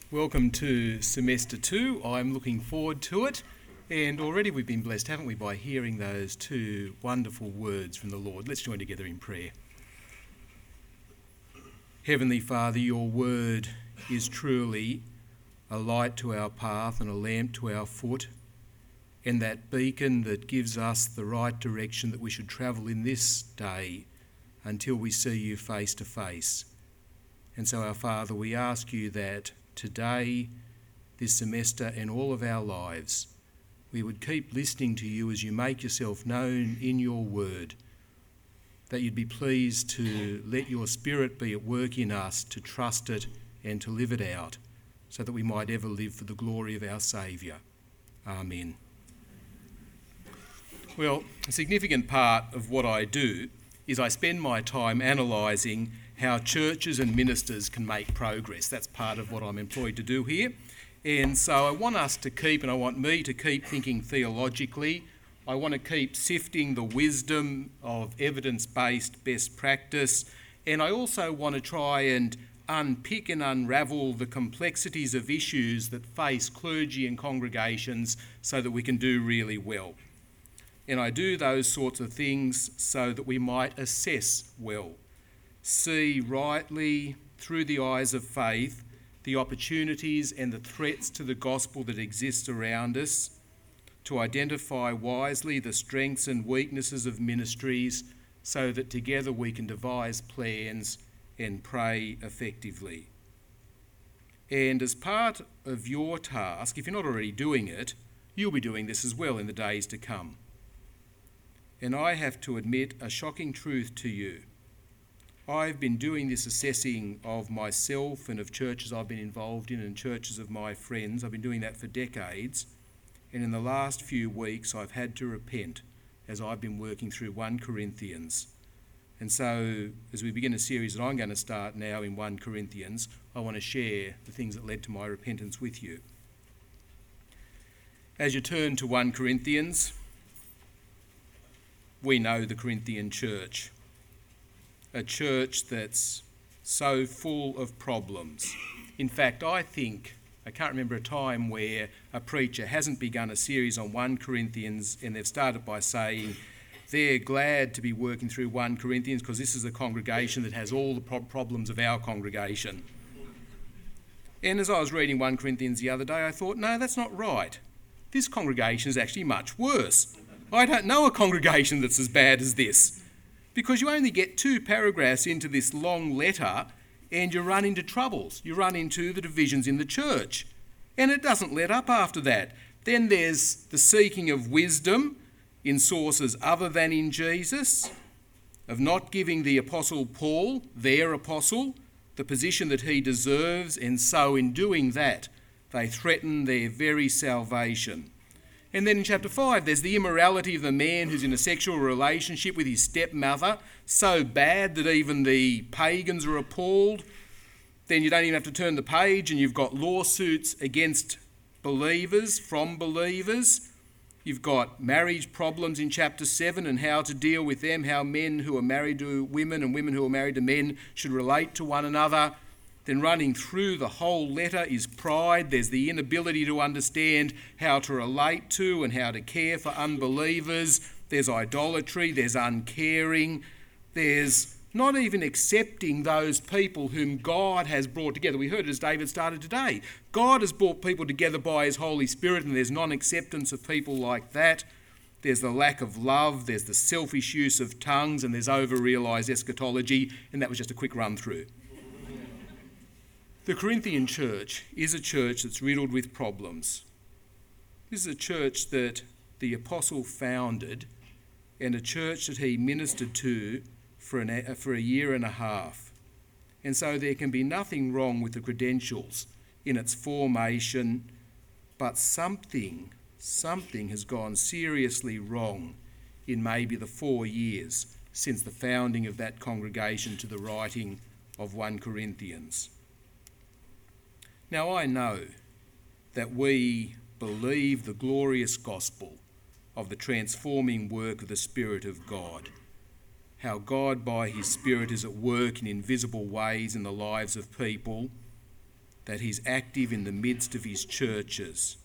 Welcome to Semester 2. I'm looking forward to it. And already we've been blessed, haven't we, by hearing those two wonderful words from the Lord. Let's join together in prayer. Heavenly Father, your word is truly a light to our path and a lamp to our foot, and that beacon that gives us the right direction that we should travel in this day until we see you face to face. And so, our Father, we ask you that today, this semester, and all of our lives, we would keep listening to you as you make yourself known in your word, that you'd be pleased to let your Spirit be at work in us to trust it and to live it out, so that we might ever live for the glory of our Saviour. Amen. Well, a significant part of what I do is I spend my time analysing how churches and ministers can make progress. That's part of what I'm employed to do here. And so I want us to keep, and I want me to keep thinking theologically. I want to keep sifting the wisdom of evidence-based best practice. And I also want to try and unpick and unravel the complexities of issues that face clergy and congregations so that we can do really well. And I do those sorts of things so that we might assess well, see rightly through the eyes of faith the opportunities and the threats to the gospel that exist around us, to identify wisely the strengths and weaknesses of ministries so that together we can devise plans and pray effectively. And as part of your task, if you're not already doing it, you'll be doing this as well in the days to come. And I have to admit a shocking truth to you. I've been doing this assessing of myself and of churches I've been involved in and churches of my friends. I've been doing that for decades. And in the last few weeks, I've had to repent as I've been working through 1 Corinthians. And so, as we begin a series that I'm going to start now in 1 Corinthians, I want to share the things that led to my repentance with you. As you turn to 1 Corinthians, we know the Corinthian church, a church that's so full of problems. In fact, I can't remember a time where a preacher hasn't begun a series on 1 Corinthians and they've started by saying they're glad to be working through 1 Corinthians because this is a congregation that has all the problems of our congregation. And as I was reading 1 Corinthians the other day, I thought, no, that's not right. This congregation is actually much worse. I don't know a congregation that's as bad as this, because you only get 2 paragraphs into this long letter and you run into troubles. You run into the divisions in the church, and it doesn't let up after that. Then there's the seeking of wisdom in sources other than in Jesus, of not giving the Apostle Paul, their apostle, the position that he deserves, and so in doing that, they threaten their very salvation. And then in chapter 5, there's the immorality of the man who's in a sexual relationship with his stepmother, so bad that even the pagans are appalled. Then you don't even have to turn the page and you've got lawsuits against believers, from believers. You've got marriage problems in chapter 7 and how to deal with them, how men who are married to women and women who are married to men should relate to one another. Then running through the whole letter is pride. There's the inability to understand how to relate to and how to care for unbelievers. There's idolatry. There's uncaring. There's not even accepting those people whom God has brought together. We heard it as David started today. God has brought people together by his Holy Spirit, and there's non-acceptance of people like that. There's the lack of love. There's the selfish use of tongues, and there's over-realised eschatology. And that was just a quick run through. The Corinthian church is a church that's riddled with problems. This is a church that the apostle founded and a church that he ministered to for a year and a half. And so there can be nothing wrong with the credentials in its formation, but something has gone seriously wrong in maybe the 4 years since the founding of that congregation to the writing of 1 Corinthians. Now, I know that we believe the glorious gospel of the transforming work of the Spirit of God, how God by his Spirit is at work in invisible ways in the lives of people, that he's active in the midst of his churches.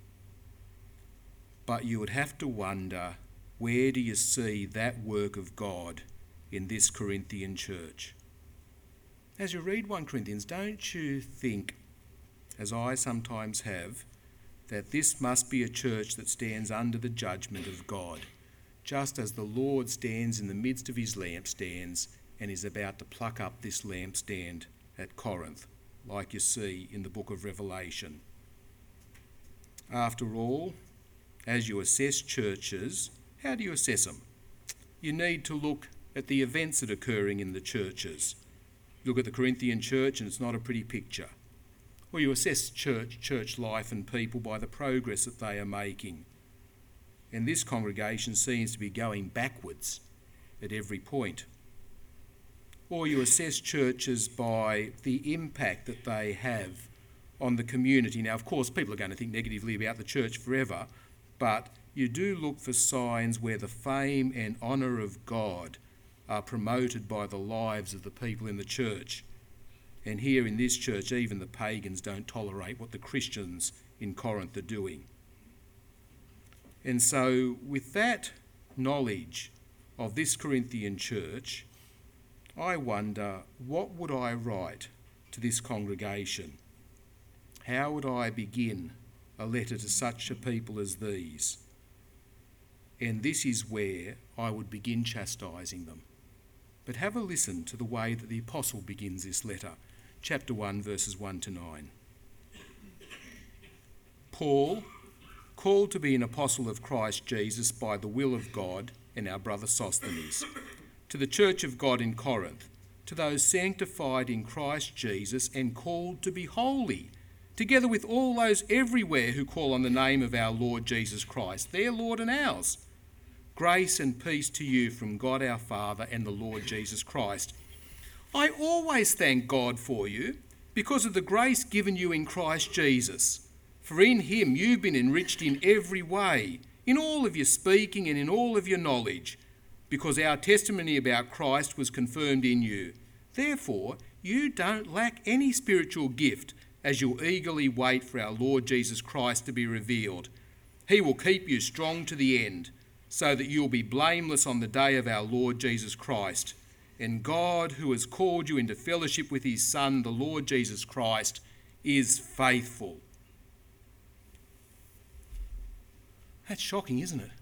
But you would have to wonder, where do you see that work of God in this Corinthian church? As you read 1 Corinthians, don't you think, as I sometimes have, that this must be a church that stands under the judgment of God, just as the Lord stands in the midst of his lampstands and is about to pluck up this lampstand at Corinth, like you see in the book of Revelation. After all, as you assess churches, how do you assess them? You need to look at the events that are occurring in the churches. Look at the Corinthian church and it's not a pretty picture. Or you assess church life and people by the progress that they are making. And this congregation seems to be going backwards at every point. Or you assess churches by the impact that they have on the community. Now, of course, people are going to think negatively about the church forever, but you do look for signs where the fame and honour of God are promoted by the lives of the people in the church. And here in this church, even the pagans don't tolerate what the Christians in Corinth are doing. And so with that knowledge of this Corinthian church, I wonder, what would I write to this congregation? How would I begin a letter to such a people as these? And this is where I would begin chastising them. But have a listen to the way that the apostle begins this letter. Chapter 1, verses 1 to 9. Paul, called to be an apostle of Christ Jesus by the will of God, and our brother Sosthenes, to the church of God in Corinth, to those sanctified in Christ Jesus and called to be holy, together with all those everywhere who call on the name of our Lord Jesus Christ, their Lord and ours. Grace and peace to you from God our Father and the Lord Jesus Christ. I always thank God for you because of the grace given you in Christ Jesus. For in him you've been enriched in every way, in all of your speaking and in all of your knowledge, because our testimony about Christ was confirmed in you. Therefore, you don't lack any spiritual gift as you eagerly wait for our Lord Jesus Christ to be revealed. He will keep you strong to the end, so that you'll be blameless on the day of our Lord Jesus Christ. And God, who has called you into fellowship with his Son, the Lord Jesus Christ, is faithful. That's shocking, isn't it?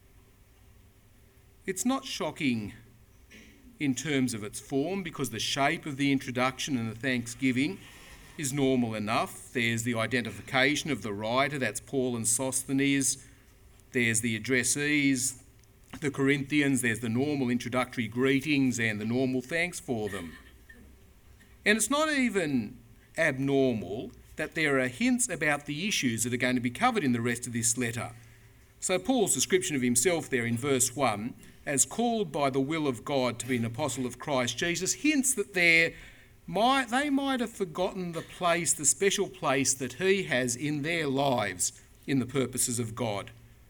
It's not shocking in terms of its form, because the shape of the introduction and the thanksgiving is normal enough. There's the identification of the writer, that's Paul and Sosthenes. There's the addressees, the Corinthians. There's the normal introductory greetings and the normal thanks for them. And it's not even abnormal that there are hints about the issues that are going to be covered in the rest of this letter. So Paul's description of himself there in verse 1, as called by the will of God to be an apostle of Christ Jesus, hints that they might have forgotten the place, the special place that he has in their lives in the purposes of God.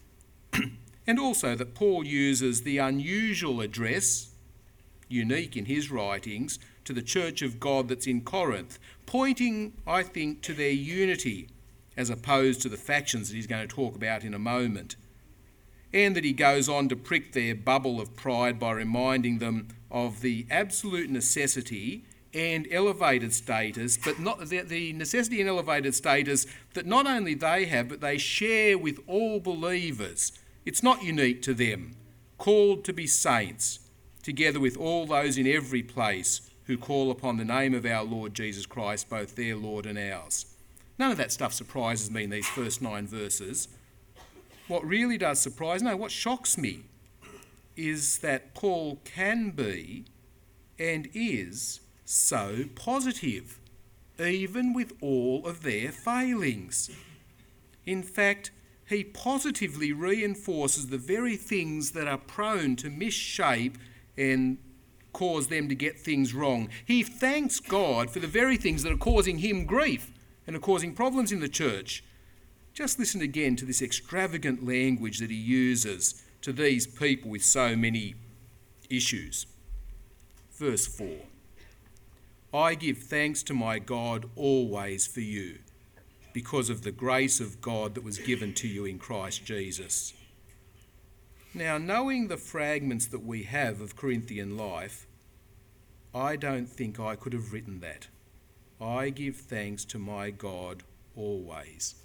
And also that Paul uses the unusual address, unique in his writings, to the church of God that's in Corinth, pointing, I think, to their unity as opposed to the factions that he's going to talk about in a moment. And that he goes on to prick their bubble of pride by reminding them of the absolute necessity and elevated status, but not the necessity and elevated status that not only they have, but they share with all believers. It's not unique to them, called to be saints, together with all those in every place who call upon the name of our Lord Jesus Christ, both their Lord and ours. None of that stuff surprises me in these first 9 verses. What really does surprise, what shocks me, is that Paul can be and is so positive, even with all of their failings. In fact, he positively reinforces the very things that are prone to misshape and cause them to get things wrong. He thanks God for the very things that are causing him grief and are causing problems in the church. Just listen again to this extravagant language that he uses to these people with so many issues. Verse 4. I give thanks to my God always for you, because of the grace of God that was given to you in Christ Jesus. Now, knowing the fragments that we have of Corinthian life, I don't think I could have written that. I give thanks to my God always.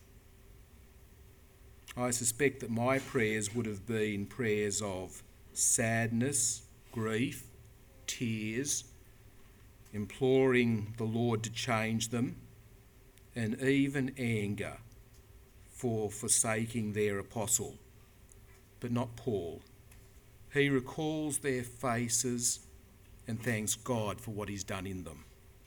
I suspect that my prayers would have been prayers of sadness, grief, tears, imploring the Lord to change them, and even anger for forsaking their apostle. But not Paul. He recalls their faces and thanks God for what he's done in them.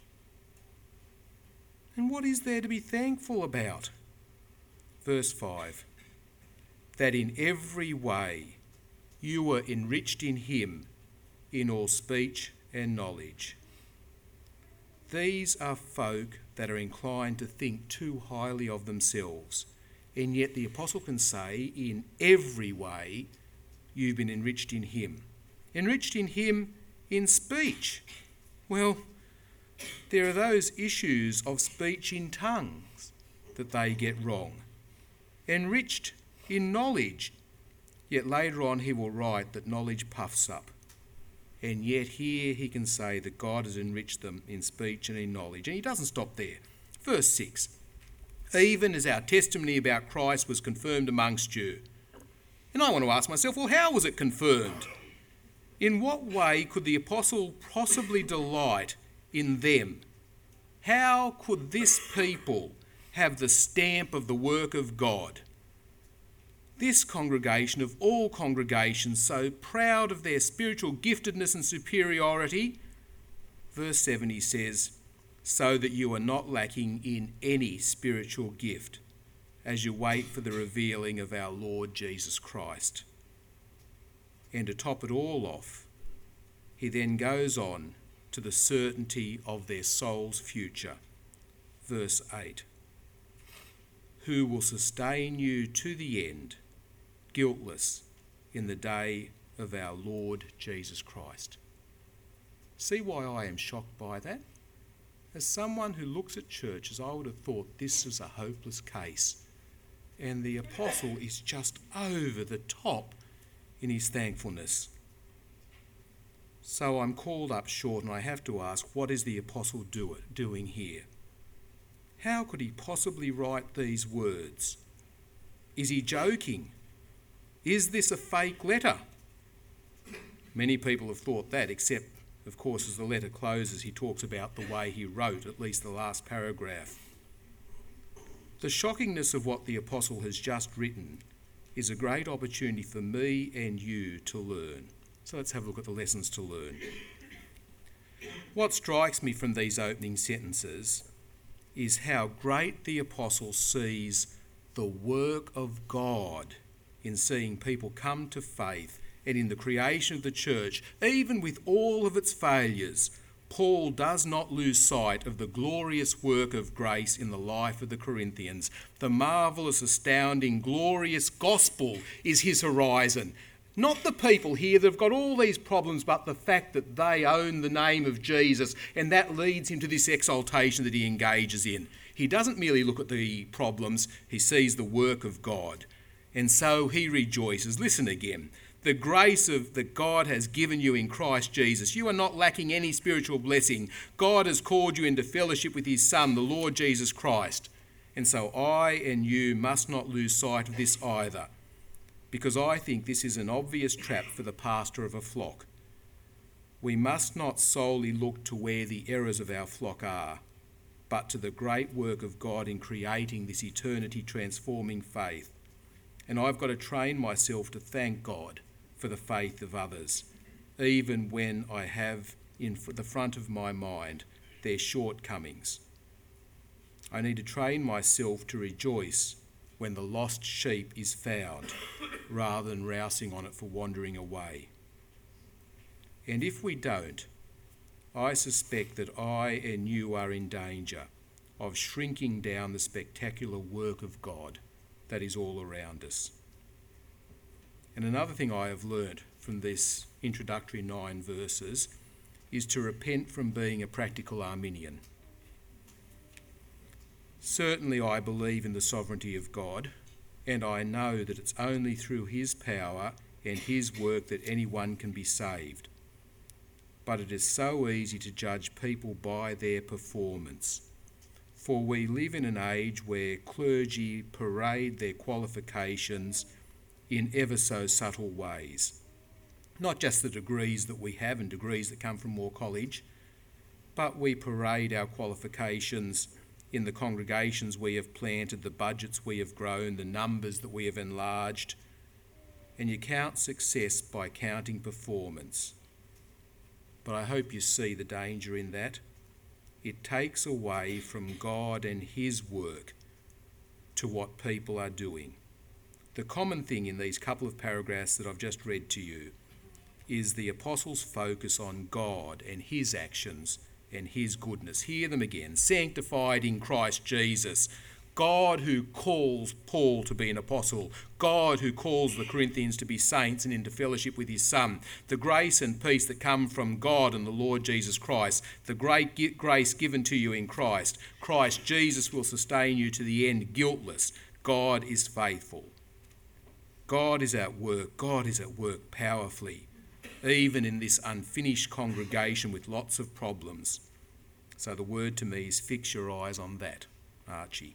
And what is there to be thankful about? Verse 5, that in every way you were enriched in him in all speech and knowledge. These are folk that are inclined to think too highly of themselves, and yet the apostle can say, in every way you've been enriched in him. Enriched in him in speech. Well, there are those issues of speech in tongues that they get wrong. Enriched in knowledge, yet later on he will write that knowledge puffs up. And yet here he can say that God has enriched them in speech and in knowledge. And he doesn't stop there. Verse 6, even as our testimony about Christ was confirmed amongst you. And I want to ask myself, well, how was it confirmed? In what way could the apostle possibly delight in them? How could this people have the stamp of the work of God? This congregation of all congregations, so proud of their spiritual giftedness and superiority, verse 7 he says, so that you are not lacking in any spiritual gift as you wait for the revealing of our Lord Jesus Christ. And to top it all off, he then goes on to the certainty of their soul's future. Verse 8, who will sustain you to the end, guiltless in the day of our Lord Jesus Christ. See why I am shocked by that? As someone who looks at churches, I would have thought this is a hopeless case. And the apostle is just over the top in his thankfulness. So I'm called up short and I have to ask, what is the apostle doing here? How could he possibly write these words? Is he joking? Is this a fake letter? Many people have thought that, except, of course, as the letter closes, he talks about the way he wrote, at least the last paragraph. The shockingness of what the apostle has just written is a great opportunity for me and you to learn. So let's have a look at the lessons to learn. What strikes me from these opening sentences is how great the apostle sees the work of God in seeing people come to faith and in the creation of the church. Even with all of its failures, Paul does not lose sight of the glorious work of grace in the life of the Corinthians. The marvellous, astounding, glorious gospel is his horizon. Not the people here that have got all these problems, but the fact that they own the name of Jesus, and that leads him to this exaltation that he engages in. He doesn't merely look at the problems, he sees the work of God. And so he rejoices. Listen again. The grace that God has given you in Christ Jesus. You are not lacking any spiritual blessing. God has called you into fellowship with his Son, the Lord Jesus Christ. And so I and you must not lose sight of this either, because I think this is an obvious trap for the pastor of a flock. We must not solely look to where the errors of our flock are, but to the great work of God in creating this eternity transforming faith. And I've got to train myself to thank God for the faith of others, even when I have in the front of my mind their shortcomings. I need to train myself to rejoice when the lost sheep is found, rather than rousing on it for wandering away. And if we don't, I suspect that I and you are in danger of shrinking down the spectacular work of God that is all around us. And another thing I have learnt from this introductory 9 verses is to repent from being a practical Arminian. Certainly I believe in the sovereignty of God, and I know that it's only through his power and his work that anyone can be saved. But it is so easy to judge people by their performance. For we live in an age where clergy parade their qualifications in ever so subtle ways. Not just the degrees that we have and degrees that come from Moore College, but we parade our qualifications in the congregations we have planted, the budgets we have grown, the numbers that we have enlarged. And you count success by counting performance. But I hope you see the danger in that. It takes away from God and his work to what people are doing. The common thing in these couple of paragraphs that I've just read to you is the apostles' focus on God and his actions and his goodness. Hear them again. Sanctified in Christ Jesus. God who calls Paul to be an apostle. God who calls the Corinthians to be saints and into fellowship with his Son. The grace and peace that come from God and the Lord Jesus Christ. The great grace given to you in Christ. Christ Jesus will sustain you to the end guiltless. God is faithful. God is at work. God is at work powerfully, even in this unfinished congregation with lots of problems. So the word to me is fix your eyes on that, Archie.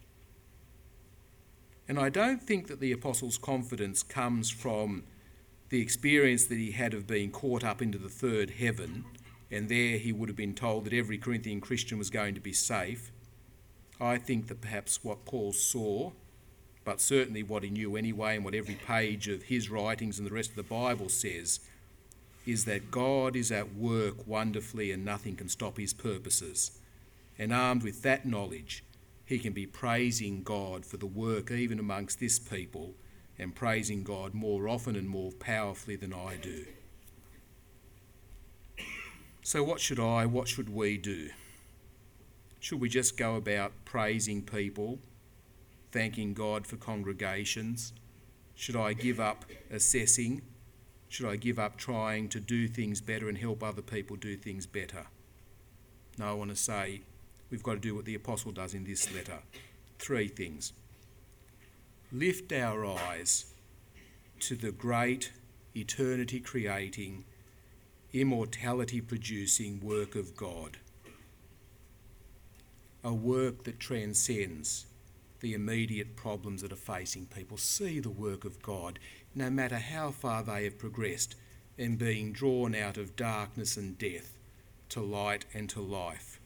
And I don't think that the apostle's confidence comes from the experience that he had of being caught up into the third heaven, and there he would have been told that every Corinthian Christian was going to be safe. I think that perhaps what Paul saw, but certainly what he knew anyway, and what every page of his writings and the rest of the Bible says, is that God is at work wonderfully and nothing can stop his purposes. And armed with that knowledge, he can be praising God for the work even amongst this people, and praising God more often and more powerfully than I do. So what should we do? Should we just go about praising people, thanking God for congregations? Should I give up assessing? Should I give up trying to do things better and help other people do things better? No, I want to say we've got to do what the apostle does in this letter. 3 things. Lift our eyes to the great, eternity-creating, immortality-producing work of God. A work that transcends the immediate problems that are facing people. See the work of God, no matter how far they have progressed, in being drawn out of darkness and death to light and to life.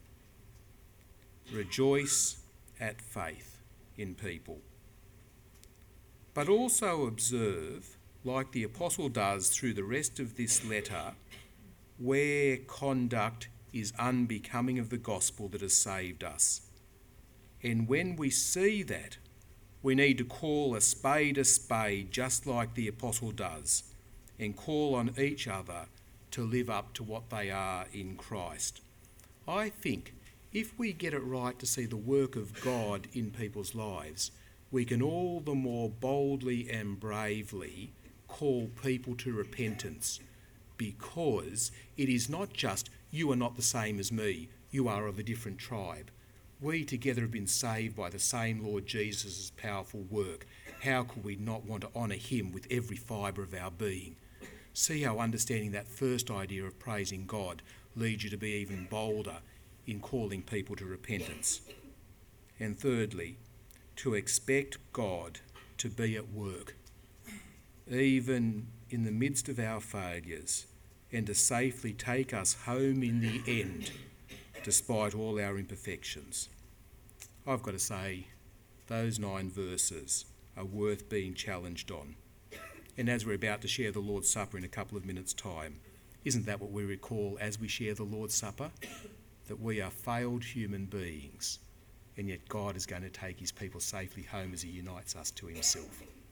Rejoice at faith in people. But also observe, like the apostle does through the rest of this letter, where conduct is unbecoming of the gospel that has saved us. And when we see that, we need to call a spade, just like the apostle does, and call on each other to live up to what they are in Christ. I think if we get it right to see the work of God in people's lives, we can all the more boldly and bravely call people to repentance, because it is not just, you are not the same as me, you are of a different tribe. We together have been saved by the same Lord Jesus' powerful work. How could we not want to honour him with every fibre of our being? See how understanding that first idea of praising God leads you to be even bolder in calling people to repentance. And thirdly, to expect God to be at work, even in the midst of our failures, and to safely take us home in the end, despite all our imperfections. I've got to say, those 9 verses are worth being challenged on. And as we're about to share the Lord's Supper in a couple of minutes' time, isn't that what we recall as we share the Lord's Supper? That we are failed human beings, and yet God is going to take his people safely home as he unites us to himself.